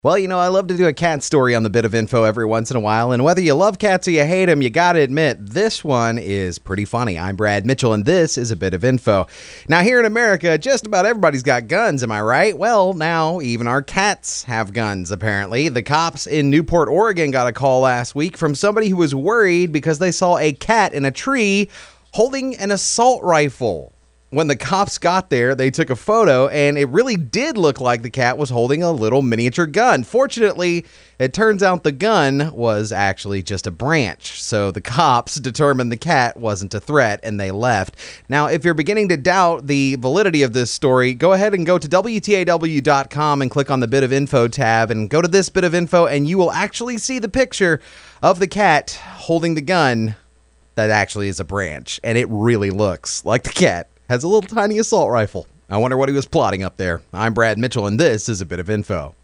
Well, I love to do a cat story on the bit of info every once in a while, and whether you love cats or you hate them, you gotta admit, this one is pretty funny. I'm Brad Mitchell, and this is a bit of info. Now, here in America, just about everybody's got guns, am I right? Well, now, even our cats have guns, apparently. The cops in Newport, Oregon got a call last week from somebody who was worried because they saw a cat in a tree holding an assault rifle. When the cops got there, they took a photo, and it really did look like the cat was holding a little miniature gun. Fortunately, it turns out the gun was actually just a branch, so the cops determined the cat wasn't a threat, and they left. Now, if you're beginning to doubt the validity of this story, go ahead and go to WTAW.com and click on the Bit of Info tab, and go to this bit of info, and you will actually see the picture of the cat holding the gun that actually is a branch, and it really looks like the cat has a little tiny assault rifle. I wonder what he was plotting up there. I'm Brad Mitchell, and this is a bit of info.